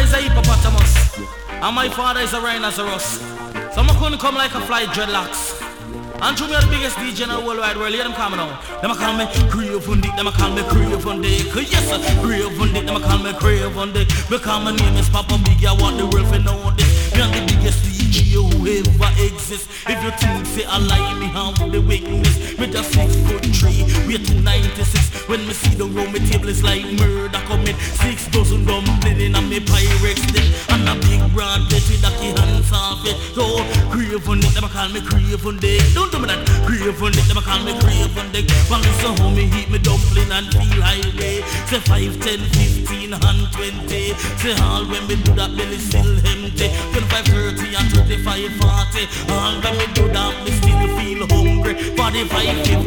is a hippopotamus, and my father is a rhinoceros. So I couldn't come like a fly dreadlocks. And to me the biggest DJ in the whole wide world, hear them coming on. Them a call me Crave on Dick, them a call me Crave on Dick. Yes sir, Crave on Dick, them a call me Crave on Dick. Because my name is Papa Big, I want the world to know this. Me am the biggest DJ who ever exists. If you think say I lie, me have the weakness. Me just 6'3", we're 296. When me see the round, me table is like murder coming. 6 dozen dumpling in a me Pyrex dick. And a big broad bitch with a key hands off it. So Crave on Dick, them a call me Crave on Dick. Don't do me that. Crave on Dick, them a call me Crave on Dick. Well listen how me heat me dumpling and feel highway. Say 5, 10, 15 and 20. Say all when me do that belly still empty. 25, 30 and 35, 40. All when me do that me still feel hungry. 45, 50